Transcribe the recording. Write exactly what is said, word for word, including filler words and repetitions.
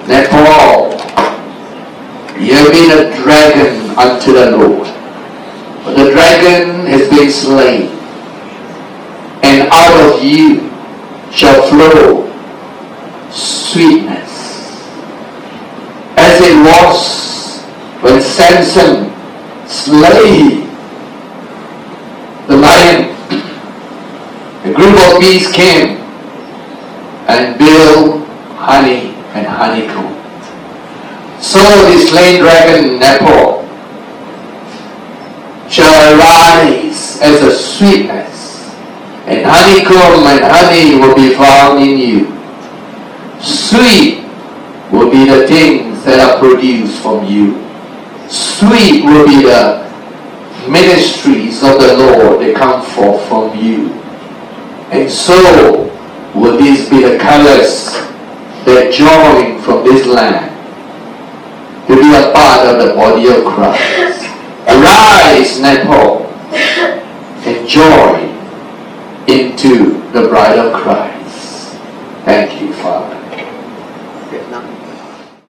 Nepal, you have been a dragon unto the Lord. But the dragon has been slain, and out of you shall flow sweetness. As it was when Samson slayed the lion, a group of bees came and built honey and honeycomb. So the slain dragon Nepal shall arise as a sweetness, and honeycomb and honey will be found in you. Sweet will be the things that are produced from you. Sweet will be the ministries of the Lord that come forth from you. And so will these be the colors that join from this land to be a part of the body of Christ. Arise, Nepal, and join into the bride of Christ. Thank you, Father. Việt Nam